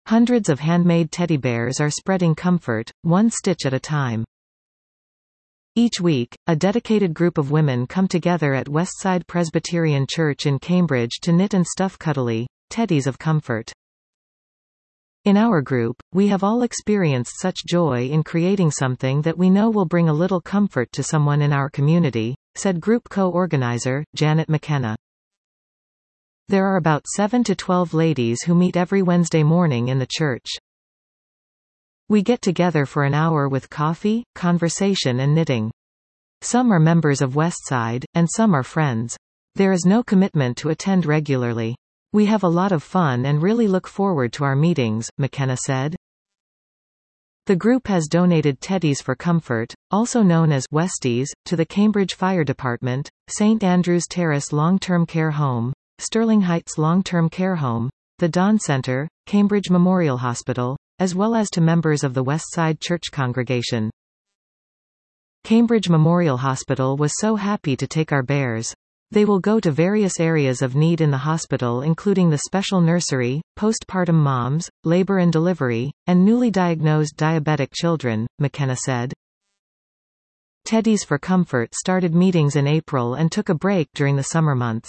Hundreds of handmade teddy bears are spreading comfort, one stitch at a time. Each week, a dedicated group of women come together at Westside Presbyterian Church in Cambridge to knit and stuff cuddly teddies of comfort. In our group, we have all experienced such joy in creating something that we know will bring a little comfort to someone in our community, said group co-organizer, Janet McKenna. There are about 7 to 12 ladies who meet every Wednesday morning in the church. We get together for an hour with coffee, conversation and knitting. Some are members of Westside, and some are friends. There is no commitment to attend regularly. We have a lot of fun and really look forward to our meetings, McKenna said. The group has donated Teddies for Comfort, also known as Westies, to the Cambridge Fire Department, St. Andrew's Terrace Long-Term Care Home, Sterling Heights Long-Term Care Home, the Dawn Center, Cambridge Memorial Hospital, as well as to members of the Westside Church congregation. Cambridge Memorial Hospital was so happy to take our bears. They will go to various areas of need in the hospital including the special nursery, postpartum moms, labor and delivery, and newly diagnosed diabetic children, McKenna said. Teddies for Comfort started meetings in April and took a break during the summer months.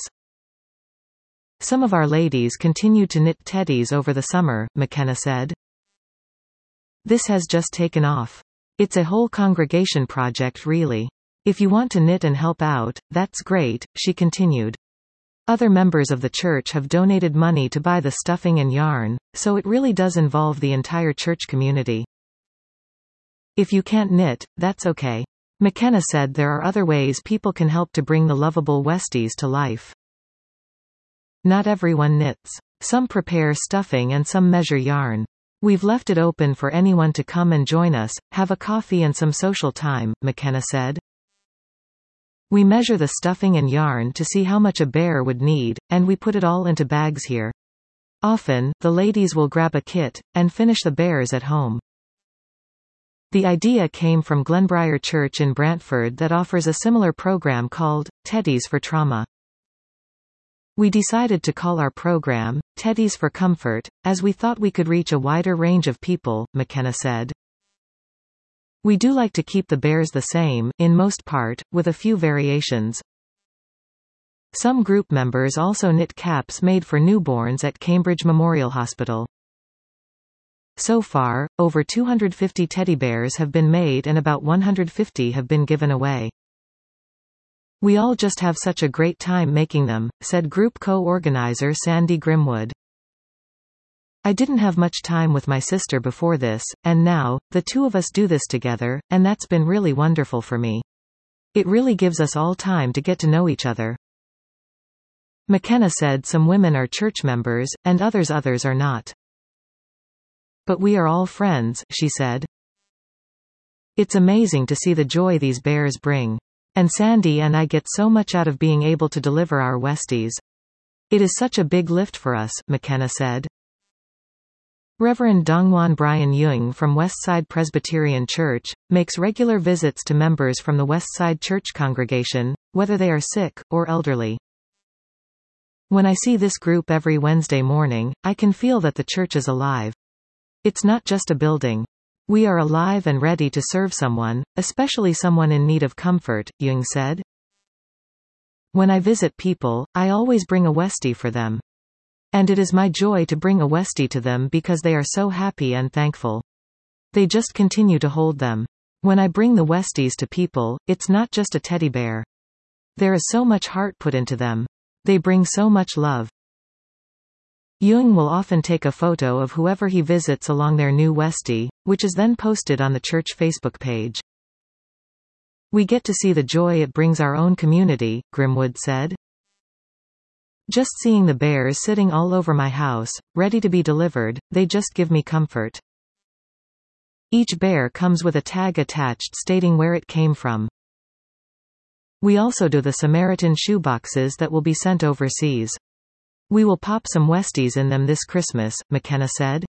Some of our ladies continued to knit teddies over the summer, McKenna said. This has just taken off. It's a whole congregation project really. If you want to knit and help out, that's great, she continued. Other members of the church have donated money to buy the stuffing and yarn, so it really does involve the entire church community. If you can't knit, that's okay. McKenna said there are other ways people can help to bring the lovable Westies to life. Not everyone knits. Some prepare stuffing and some measure yarn. We've left it open for anyone to come and join us, have a coffee and some social time, McKenna said. We measure the stuffing and yarn to see how much a bear would need, and we put it all into bags here. Often, the ladies will grab a kit, and finish the bears at home. The idea came from Glenbriar Church in Brantford that offers a similar program called Teddies for Trauma. We decided to call our program, Teddies for Comfort, as we thought we could reach a wider range of people, McKenna said. We do like to keep the bears the same, in most part, with a few variations. Some group members also knit caps made for newborns at Cambridge Memorial Hospital. So far, over 250 teddy bears have been made and about 150 have been given away. We all just have such a great time making them, said group co-organizer Sandy Grimwood. I didn't have much time with my sister before this, and now, the two of us do this together, and that's been really wonderful for me. It really gives us all time to get to know each other. McKenna said some women are church members, and others are not. But we are all friends, she said. It's amazing to see the joy these bears bring. And Sandy and I get so much out of being able to deliver our Westies. It is such a big lift for us, McKenna said. Reverend Dongwon Brian Yung from Westside Presbyterian Church, makes regular visits to members from the Westside Church congregation, whether they are sick, or elderly. When I see this group every Wednesday morning, I can feel that the church is alive. It's not just a building. We are alive and ready to serve someone, especially someone in need of comfort, Yung said. When I visit people, I always bring a Westie for them. And it is my joy to bring a Westie to them because they are so happy and thankful. They just continue to hold them. When I bring the Westies to people, it's not just a teddy bear. There is so much heart put into them. They bring so much love. Yung will often take a photo of whoever he visits along their new Westie, which is then posted on the church Facebook page. We get to see the joy it brings our own community, Grimwood said. Just seeing the bears sitting all over my house, ready to be delivered, they just give me comfort. Each bear comes with a tag attached stating where it came from. We also do the Samaritan shoeboxes that will be sent overseas. We will pop some Westies in them this Christmas, McKenna said.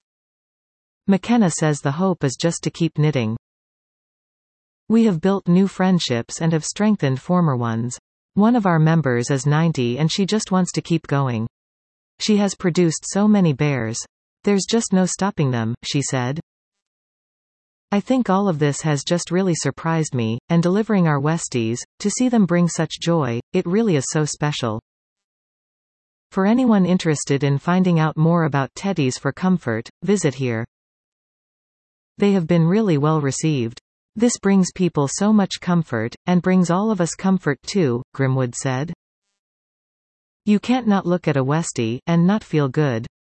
McKenna says the hope is just to keep knitting. We have built new friendships and have strengthened former ones. One of our members is 90 and she just wants to keep going. She has produced so many bears. There's just no stopping them, she said. I think all of this has just really surprised me, and delivering our Westies, to see them bring such joy, it really is so special. For anyone interested in finding out more about teddies for comfort, visit here. They have been really well received. This brings people so much comfort, and brings all of us comfort too, Grimwood said. You can't not look at a Westie, and not feel good.